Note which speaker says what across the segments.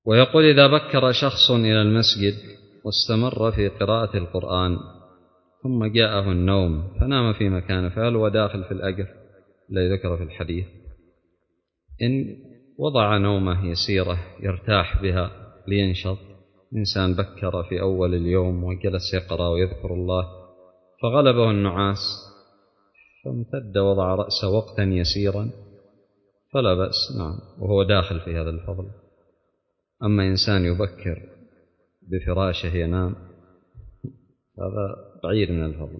Speaker 1: ويقول: إذا بكر شخص إلى المسجد واستمر في قراءة القرآن ثم جاءه النوم فنام في مكانه، فهل هو داخل في الأجر الذي ذكر في الحديث؟ إن وضع نومه يسيرة يرتاح بها لينشط، إنسان بكر في أول اليوم وجلس يقرأ ويذكر الله فغلبه النعاس فامتد وضع رأسه وقتا يسيرا فلا بأس، نعم، وهو داخل في هذا الفضل. أما إنسان يبكر بفراشه ينام هذا بعيد من الفضل.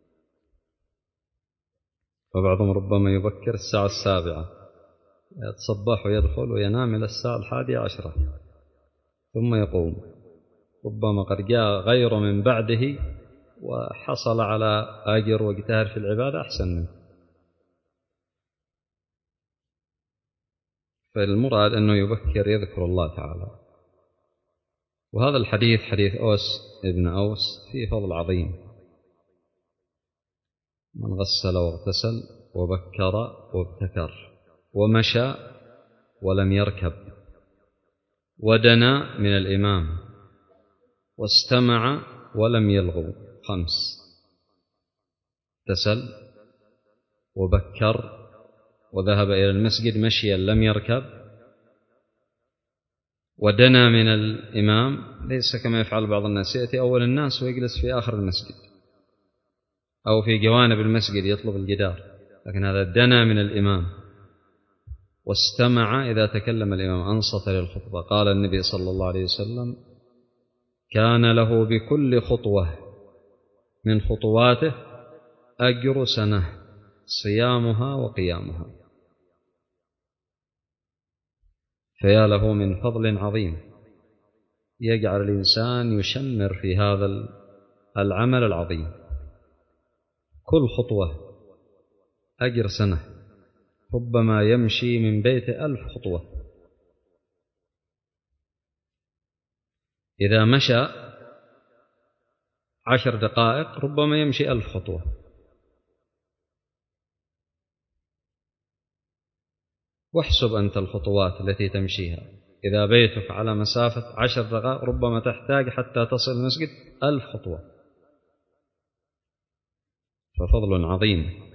Speaker 1: وبعضهم ربما يبكر الساعة 7 يتصبح ويدخل وينام إلى الساعة 11 ثم يقوم، ربما قد جاء غيره من بعده وحصل على أجر واجتهد في العبادة أحسن منه. فالمراد أنه يبكر يذكر الله تعالى. وهذا الحديث حديث أوس ابن أوس فيه فضل عظيم: من غسل واغتسل وبكر وابتكر ومشى ولم يركب ودنا من الإمام واستمع ولم يلغو، 5: اغتسل وبكر وذهب إلى المسجد مشيا لم يركب ودنا من الإمام، ليس كما يفعل بعض الناس يأتي أول الناس ويجلس في آخر المسجد أو في جوانب المسجد يطلب الجدار، لكن هذا دنا من الإمام واستمع إذا تكلم الإمام، أنصت للخطبة. قال النبي صلى الله عليه وسلم: كان له بكل خطوة من خطواته أجر سنة صيامها وقيامها. فيا له من فضل عظيم يجعل الإنسان يشمر في هذا العمل العظيم. كل خطوة أجر سنة، ربما يمشي من بيته 1000 خطوة. إذا مشى 10 دقائق ربما يمشي 1000 خطوة. واحسب أنت الخطوات التي تمشيها، إذا بيتك على مسافة 10 دقائق ربما تحتاج حتى تصل المسجد 1000 خطوة، ففضل عظيم.